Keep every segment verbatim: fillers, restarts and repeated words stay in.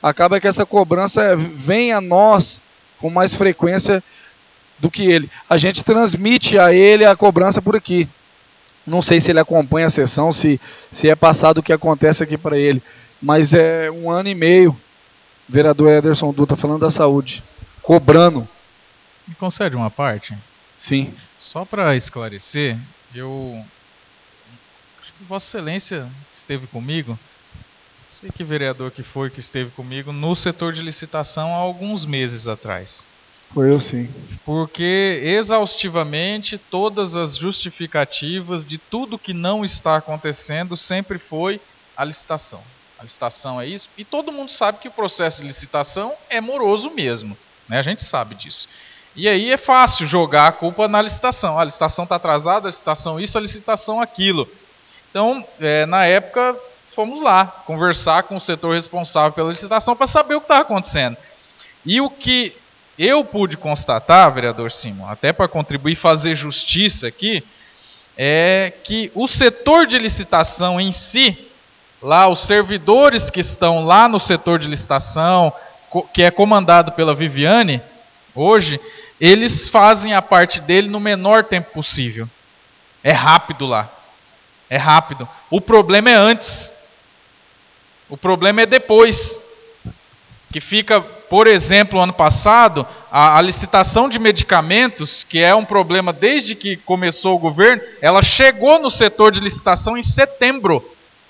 acaba que essa cobrança vem a nós com mais frequência do que ele. A gente transmite a ele a cobrança por aqui. Não sei se ele acompanha a sessão, se, se é passado o que acontece aqui para ele, mas é um ano e meio, vereador Ederson Dutra, falando da saúde, cobrando. Me concede uma parte? Sim. Só para esclarecer, eu acho que Vossa Excelência esteve comigo, não sei que vereador que foi que esteve comigo no setor de licitação há alguns meses atrás. Foi eu sim. Porque exaustivamente todas as justificativas de tudo que não está acontecendo sempre foi a licitação. A licitação é isso, e todo mundo sabe que o processo de licitação é moroso mesmo, né? A gente sabe disso. E aí é fácil jogar a culpa na licitação. A licitação está atrasada, a licitação isso, a licitação aquilo. Então, é, na época, fomos lá conversar com o setor responsável pela licitação para saber o que estava acontecendo. E o que eu pude constatar, vereador Simon, até para contribuir e fazer justiça aqui, é que o setor de licitação em si, lá os servidores que estão lá no setor de licitação, que é comandado pela Viviane, hoje, eles fazem a parte dele no menor tempo possível. É rápido lá. É rápido. O problema é antes. O problema é depois. Que fica, por exemplo, ano passado, a, a licitação de medicamentos, que é um problema desde que começou o governo, ela chegou no setor de licitação em setembro.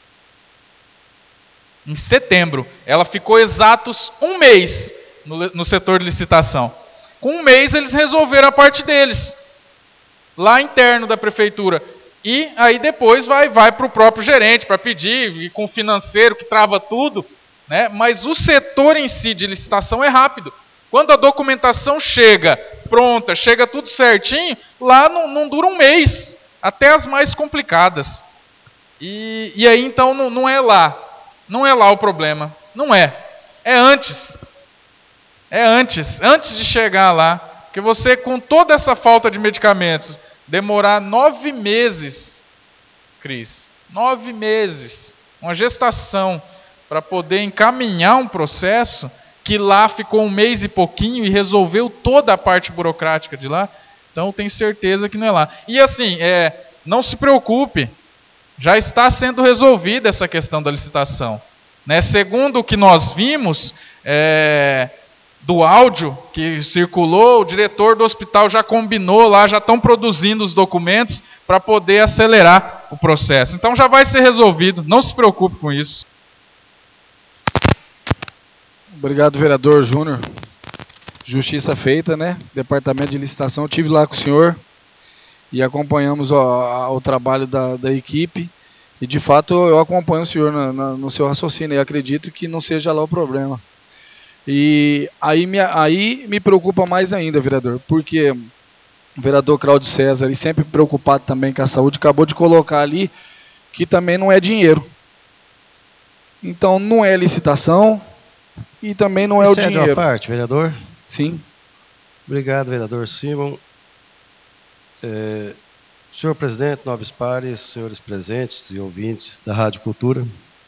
Em setembro. Ela ficou exatos um mês no, no setor de licitação. Com um mês eles resolveram a parte deles. Lá interno da prefeitura. E aí depois vai, vai para o próprio gerente para pedir, e com o financeiro que trava tudo. Né? Mas o setor em si de licitação é rápido. Quando a documentação chega pronta, chega tudo certinho, lá não, não dura um mês. Até as mais complicadas. E, e aí então não, não é lá. Não é lá o problema. Não é. É antes. É antes. Antes de chegar lá. Porque você, com toda essa falta de medicamentos, demorar nove meses, Cris, nove meses, uma gestação, para poder encaminhar um processo que lá ficou um mês e pouquinho e resolveu toda a parte burocrática de lá. Então, eu tenho certeza que não é lá. E assim, é, não se preocupe, já está sendo resolvida essa questão da licitação. Né? Segundo o que nós vimos, é, do áudio que circulou, o diretor do hospital já combinou lá, já estão produzindo os documentos para poder acelerar o processo. Então já vai ser resolvido, não se preocupe com isso. Obrigado, vereador Júnior. Justiça feita, né? Departamento de licitação, eu tive lá com o senhor e acompanhamos ó, o trabalho da, da equipe. E de fato eu acompanho o senhor na, na, no seu raciocínio e acredito que não seja lá o problema. E aí me, aí me preocupa mais ainda, vereador, porque o vereador Cláudio César, ele sempre preocupado também com a saúde, acabou de colocar ali que também não é dinheiro. Então não é licitação e também não Me é o cede uma dinheiro. parte, vereador. Sim. Obrigado, vereador Simon. É, senhor presidente, nobres pares, senhores presentes e ouvintes da Rádio Cultura.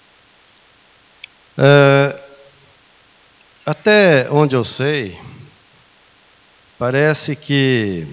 É, até onde eu sei, parece que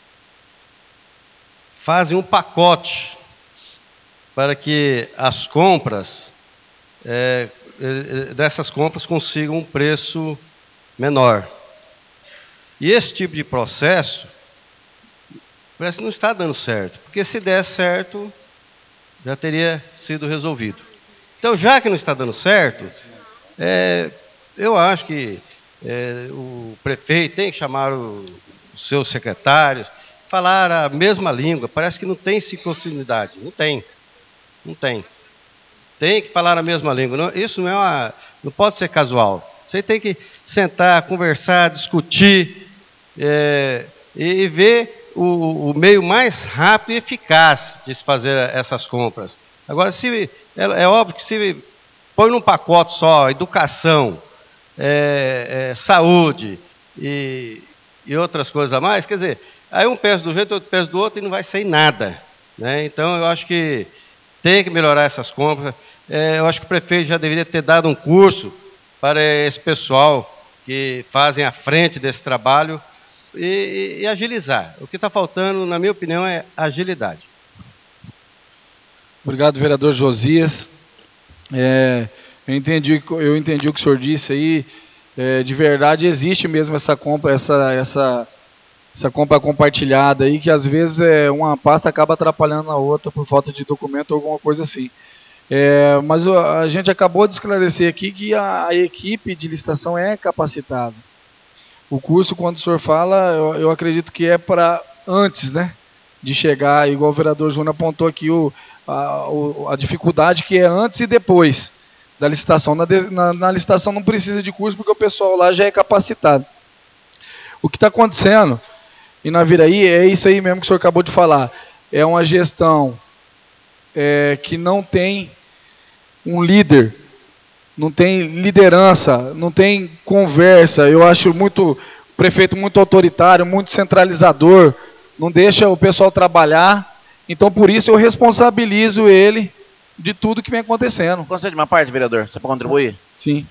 fazem um pacote para que as compras, é, dessas compras consigam um preço menor. E esse tipo de processo parece que não está dando certo, porque se der certo, já teria sido resolvido. Então, já que não está dando certo, é, eu acho que é, o prefeito tem que chamar o, os seus secretários, falar a mesma língua. Parece que não tem sincronicidade. Não tem. Não tem. Tem que falar a mesma língua. Não, isso não é uma, não pode ser casual. Você tem que sentar, conversar, discutir é, e, e ver o, o meio mais rápido e eficaz de se fazer essas compras. Agora, se é, é óbvio que se põe num pacote só educação, é, é, saúde e, e outras coisas a mais, quer dizer, aí um pensa do jeito, outro pensa do outro e não vai sair nada. Né? Então, eu acho que tem que melhorar essas compras. É, eu acho que o prefeito já deveria ter dado um curso para esse pessoal que fazem a frente desse trabalho e, e, e agilizar. O que está faltando, na minha opinião, é agilidade. Obrigado, vereador Josias. É, eu, entendi, eu entendi o que o senhor disse aí. É, de verdade, existe mesmo essa compra, essa, essa, essa compra compartilhada aí, que às vezes é, uma pasta acaba atrapalhando a outra por falta de documento ou alguma coisa assim. É, mas a gente acabou de esclarecer aqui que a, a equipe de licitação é capacitada. O curso, quando o senhor fala, eu, eu acredito que é para antes, né? De chegar, igual o vereador Júnior apontou aqui, o, a, o, a dificuldade que é antes e depois da licitação. Na, na, na licitação não precisa de curso, porque o pessoal lá já é capacitado. O que está acontecendo em Naviraí é isso aí mesmo que o senhor acabou de falar. É uma gestão é, que não tem um líder, não tem liderança, não tem conversa. Eu acho muito o prefeito muito autoritário, muito centralizador, não deixa o pessoal trabalhar. Então, por isso, eu responsabilizo ele de tudo que vem acontecendo. Concede uma parte, vereador, só para contribuir? Sim.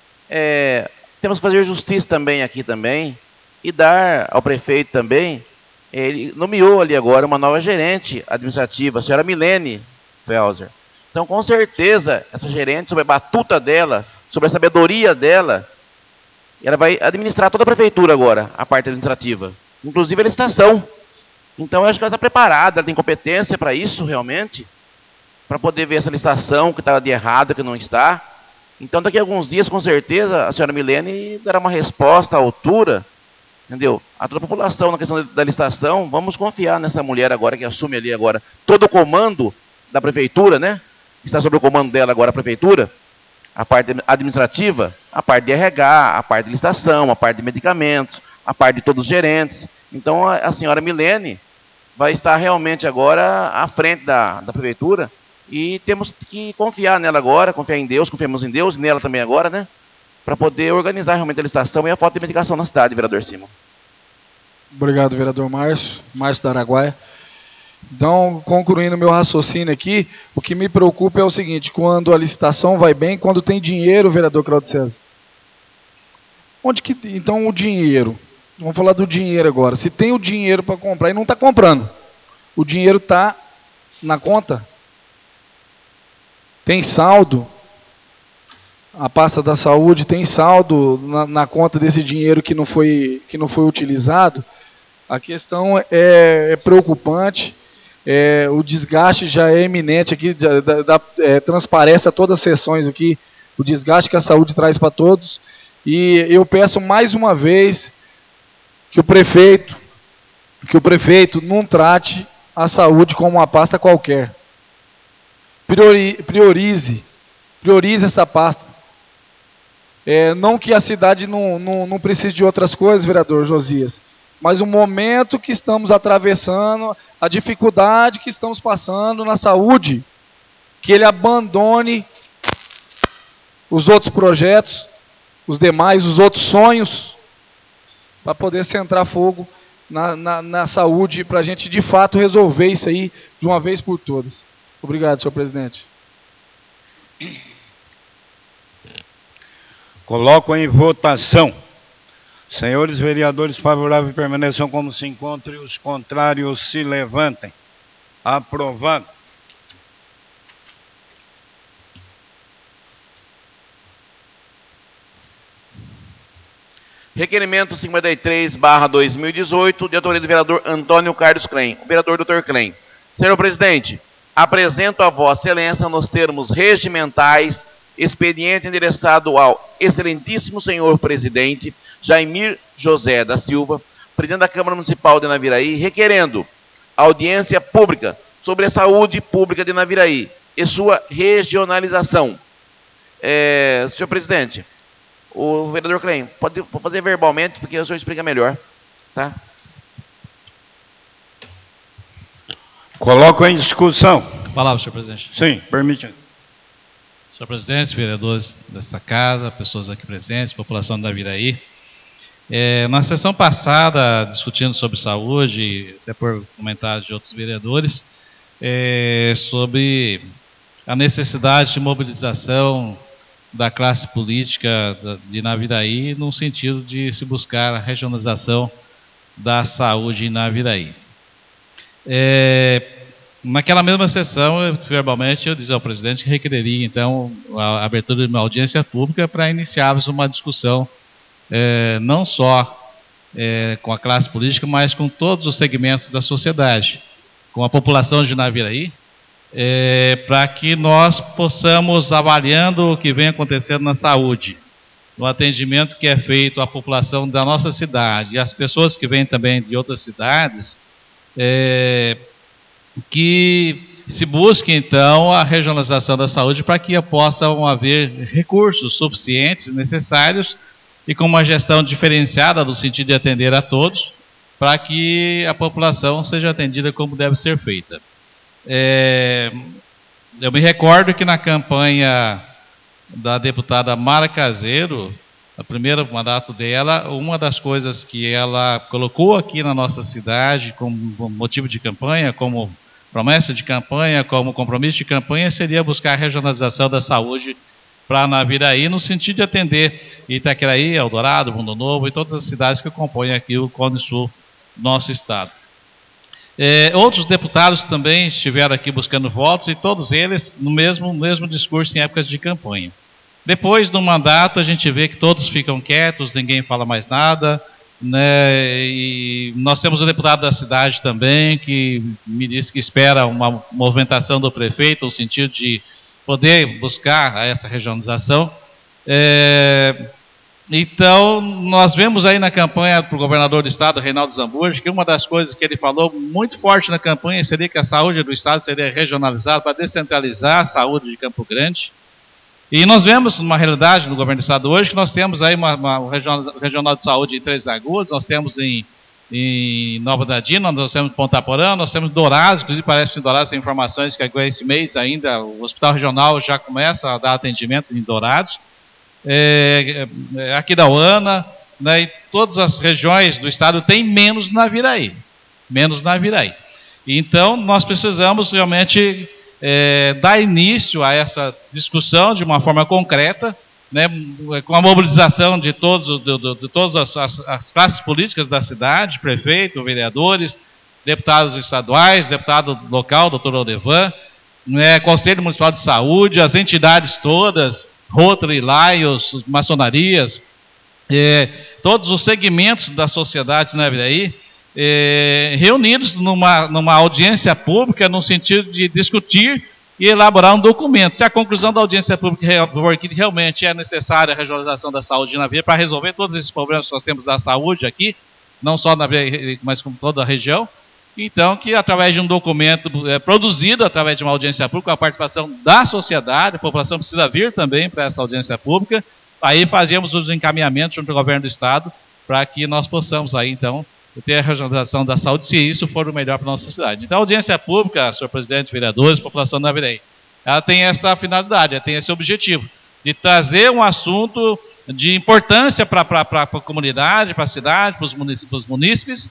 É, temos que fazer justiça também aqui também e dar ao prefeito também. Ele nomeou ali agora uma nova gerente administrativa, a senhora Milene Felser. Então, com certeza, essa gerente, sobre a batuta dela, sobre a sabedoria dela, ela vai administrar toda a prefeitura agora, a parte administrativa, inclusive a licitação. Então, eu acho que ela está preparada, ela tem competência para isso, realmente, para poder ver essa licitação, que está de errado, que não está. Então, daqui a alguns dias, com certeza, a senhora Milene dará uma resposta à altura, entendeu? A toda a população na questão da licitação, vamos confiar nessa mulher agora, que assume ali agora todo o comando da prefeitura, né? Está sob o comando dela agora a prefeitura, a parte administrativa, a parte de R H, a parte de licitação, a parte de medicamentos, a parte de todos os gerentes. Então, a, a senhora Milene vai estar realmente agora à frente da, da prefeitura e temos que confiar nela agora, confiar em Deus, confiamos em Deus, nela também agora, né? Para poder organizar realmente a licitação e a falta de medicação na cidade, vereador Simon. Obrigado, vereador Márcio, Márcio da Araguaia. Então, concluindo meu raciocínio aqui, o que me preocupa é o seguinte: quando a licitação vai bem, quando tem dinheiro, vereador Claudio César. Onde que, então, o dinheiro? Vamos falar do dinheiro agora. Se tem o dinheiro para comprar e não está comprando, o dinheiro está na conta? Tem saldo? A pasta da saúde tem saldo na, na conta desse dinheiro que não foi, que não foi utilizado? A questão é, é preocupante. É, o desgaste já é iminente aqui, da, da, é, transparece a todas as sessões aqui, o desgaste que a saúde traz para todos. E eu peço mais uma vez que o prefeito, que o prefeito não trate a saúde como uma pasta qualquer. Priori, priorize, priorize essa pasta. É, não que a cidade não, não, não precise de outras coisas, vereador Josias, mas o momento que estamos atravessando, a dificuldade que estamos passando na saúde, que ele abandone os outros projetos, os demais, os outros sonhos, para poder centrar fogo na, na, na saúde, para a gente de fato resolver isso aí de uma vez por todas. Obrigado, senhor presidente. Coloco em votação. Senhores vereadores favoráveis permaneçam como se encontram e os contrários se levantem. Aprovado. Requerimento cinquenta e três barra dois mil e dezoito, de autoria do vereador Antônio Carlos Klein. O vereador doutor Klein. Senhor presidente, apresento a Vossa Excelência nos termos regimentais expediente endereçado ao excelentíssimo senhor presidente Jaimir José da Silva, presidente da Câmara Municipal de Naviraí, requerendo audiência pública sobre a saúde pública de Naviraí e sua regionalização. É, senhor presidente, o vereador Klein, pode fazer verbalmente, porque o senhor explica melhor. Tá? Coloco em discussão. Palavra, senhor presidente. Sim, permite. Senhor presidente, vereadores desta casa, pessoas aqui presentes, população da Naviraí. É, na sessão passada, discutindo sobre saúde, até por comentários de outros vereadores, é, sobre a necessidade de mobilização da classe política de Naviraí, no sentido de se buscar a regionalização da saúde em Naviraí. É, naquela mesma sessão, eu, verbalmente, eu disse ao presidente que requereria, então, a abertura de uma audiência pública para iniciarmos uma discussão, é, não só é, com a classe política, mas com todos os segmentos da sociedade, com a população de Naviraí, é, para que nós possamos, avaliando o que vem acontecendo na saúde, no atendimento que é feito à população da nossa cidade e às pessoas que vêm também de outras cidades, é, que se busque então a regionalização da saúde para que possam haver recursos suficientes, necessários e com uma gestão diferenciada no sentido de atender a todos, para que a população seja atendida como deve ser feita. É, eu me recordo que na campanha da deputada Mara Caseiro, no primeiro mandato dela, uma das coisas que ela colocou aqui na nossa cidade como motivo de campanha, como promessa de campanha, como compromisso de campanha, seria buscar a regionalização da saúde para Naviraí, no sentido de atender Itaqueraí, Eldorado, Mundo Novo e todas as cidades que compõem aqui o Cone Sul do nosso estado. É, outros deputados também estiveram aqui buscando votos e todos eles no mesmo, mesmo discurso em épocas de campanha. Depois do mandato a gente vê que todos ficam quietos, ninguém fala mais nada, né? E nós temos o deputado da cidade também que me disse que espera uma movimentação do prefeito no sentido de poder buscar essa regionalização. É, Então, nós vemos aí na campanha para o governador do estado, Reinaldo Zambujo, que uma das coisas que ele falou muito forte na campanha seria que a saúde do estado seria regionalizada para descentralizar a saúde de Campo Grande. E nós vemos uma realidade no governo do estado hoje, que nós temos aí uma, uma regional, regional de saúde em Três Lagoas, nós temos em, em Nova Dadina, nós temos Ponta Porã, nós temos Dourados, inclusive parece que em Dourados tem informações que esse mês ainda o hospital regional já começa a dar atendimento em Dourados. É, é, aqui da Uana, né, e todas as regiões do estado tem menos Naviraí, menos Naviraí. Então, nós precisamos realmente é, dar início a essa discussão de uma forma concreta, né, com a mobilização de, todos, de, de, de todas as, as, as classes políticas da cidade, prefeito, vereadores, deputados estaduais, deputado local, doutor Odevan, né, Conselho Municipal de Saúde, as entidades todas, Rotary, Lions, maçonarias, é, todos os segmentos da sociedade na Naviraí, é, reunidos numa, numa audiência pública no sentido de discutir e elaborar um documento. Se a conclusão da audiência pública for que realmente é necessária a regionalização da saúde na Naviraí para resolver todos esses problemas que nós temos da saúde aqui, não só na Naviraí, mas com toda a região, então, que através de um documento é, produzido através de uma audiência pública, com a participação da sociedade, a população precisa vir também para essa audiência pública, aí fazemos os encaminhamentos junto ao governo do estado, para que nós possamos aí, então, ter a regionalização da saúde, se isso for o melhor para a nossa cidade. Então, a audiência pública, senhor presidente, vereadores, população da Naviraí, ela tem essa finalidade, ela tem esse objetivo, de trazer um assunto de importância para a comunidade, para a cidade, para os munícipes, munícipes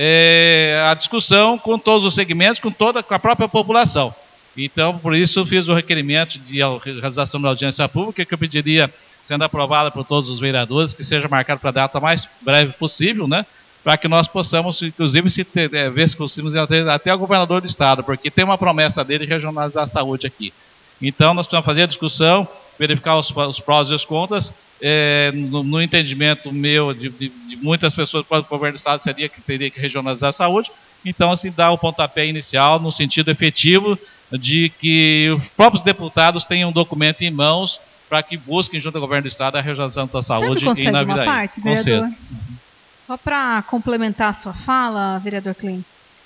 É, a discussão com todos os segmentos, com toda com a própria população. Então, por isso, fiz o requerimento de realização da audiência pública, que eu pediria, sendo aprovada por todos os vereadores, que seja marcado para a data mais breve possível, né, para que nós possamos, inclusive, se ter, é, ver se conseguimos até, até o governador do estado, porque tem uma promessa dele de regionalizar a saúde aqui. Então, nós precisamos fazer a discussão, verificar os, os prós e os contras. É, no, no entendimento meu, de, de, de muitas pessoas, o governo do estado seria que teria que regionalizar a saúde. Então, assim, dá o pontapé inicial no sentido efetivo de que os próprios deputados tenham um documento em mãos para que busquem, junto ao governo do estado, a regionalização da saúde em Naviraí. Uma parte, vereador? Só para complementar a sua fala, vereador Klein.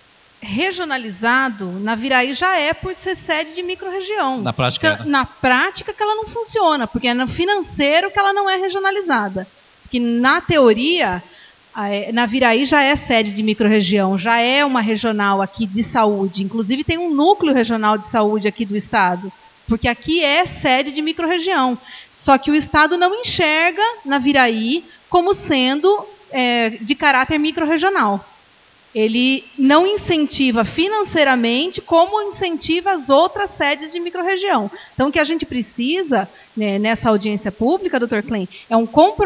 Regionalizado, Naviraí já é por ser sede de microrregião. Na prática, que, na prática que ela não funciona, porque é no financeiro que ela não é regionalizada. Porque na teoria, a Naviraí já é sede de microrregião, já é uma regional aqui de saúde. Inclusive tem um núcleo regional de saúde aqui do estado, porque aqui é sede de microrregião. Só que o estado não enxerga Naviraí como sendo é, de caráter microrregional. ele não incentiva financeiramente como incentiva as outras sedes de microrregião. Então, o que a gente precisa, né, nessa audiência pública, doutor Klein, é um compromisso